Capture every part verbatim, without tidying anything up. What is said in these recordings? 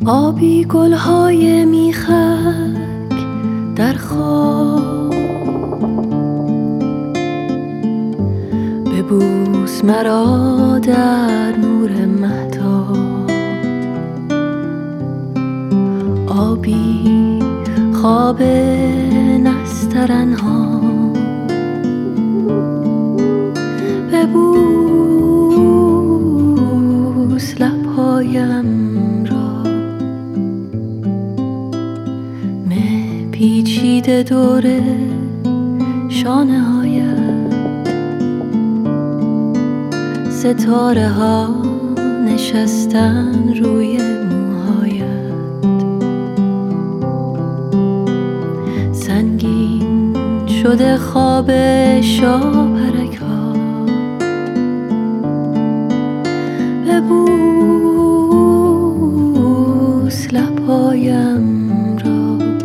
آبی گلهای میخک در خواب، ببوس مرا در نور مهتاب. آبی خواب نسترنها، ببوس لبهایم را. مه پیچیده دور شانه هایت، ستاره ها نشستن روی موهایت. سنگین شده خواب شاپرک ها، ببوس لبهایم را.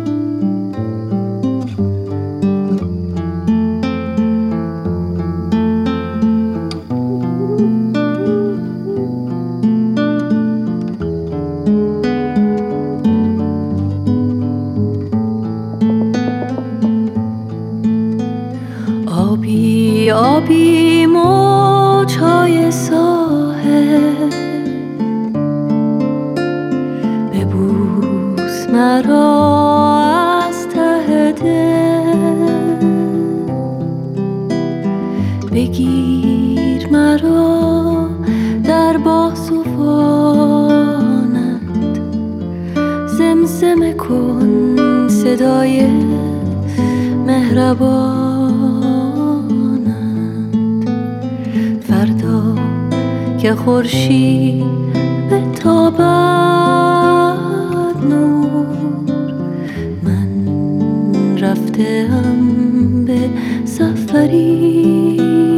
آبی آبی موج‌های ساحل، ببوس مرا از ته دل. بگیر مرا در بازوانت، زمزمه کن صدای مهربان. فردا که خورشید بتابد نور، من رفته‌ام به سفری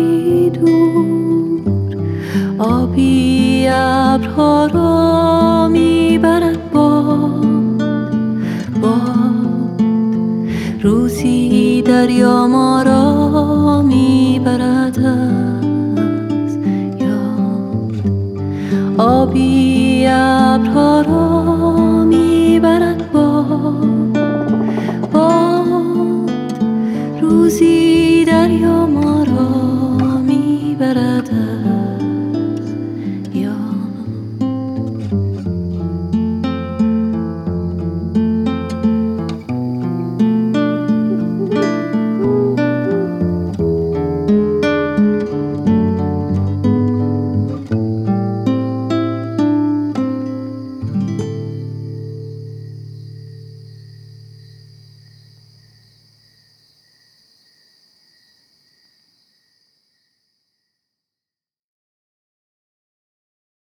دور. آبی ابرها را میبرد باد، باد روزی دریا ما را میبرد از یاد. آبی ابرها را میبرد باد، باد روزی دریا ما